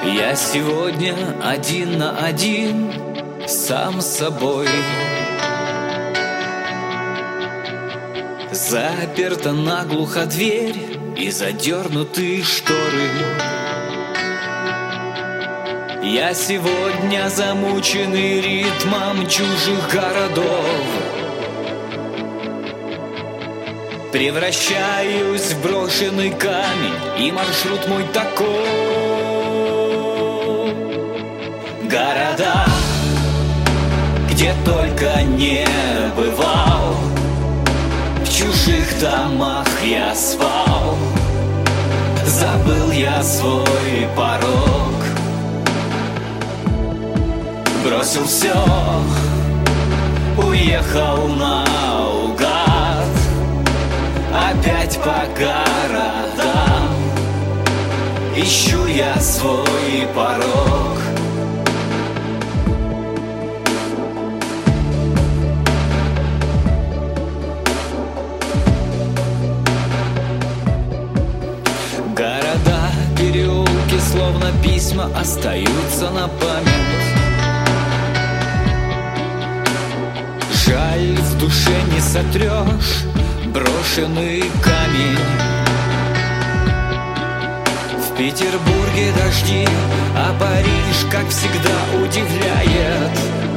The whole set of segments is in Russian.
Я сегодня один на один сам с собой. Заперта наглухо дверь и задернуты шторы. Я сегодня замученный ритмом чужих городов. Превращаюсь в брошенный камень, и маршрут мой такой. Города, где только не бывал, в чужих домах я спал. Забыл я свой порог, бросил все, уехал наугад. Опять по городам ищу я свой порог. Города, переулки, словно письма, остаются на память. Жаль, в душе не сотрешь брошенный камень. В Петербурге дожди, а Париж, как всегда, удивляет.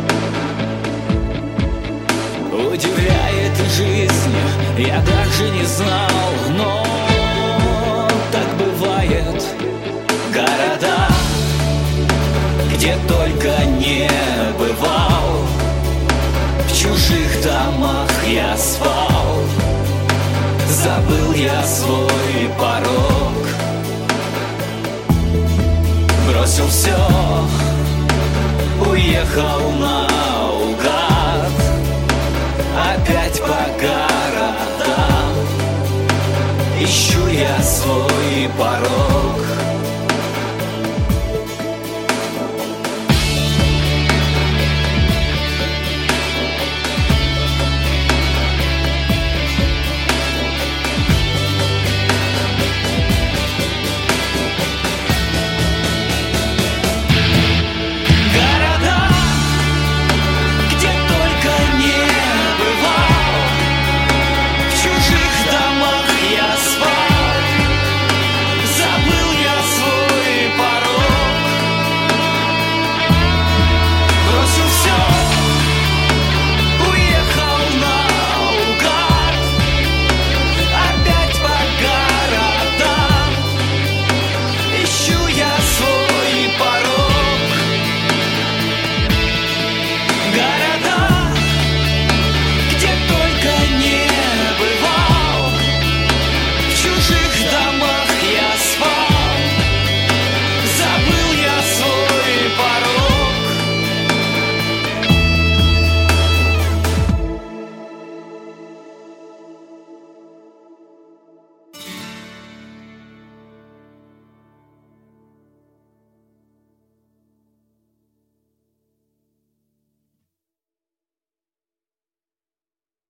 Удивляет и жизнь, я даже не знал, но так бывает. Города, где только не бывал, в чужих домах я спал. Забыл я свой порог, бросил все, уехал наугад. Опять по городам ищу я свой порог.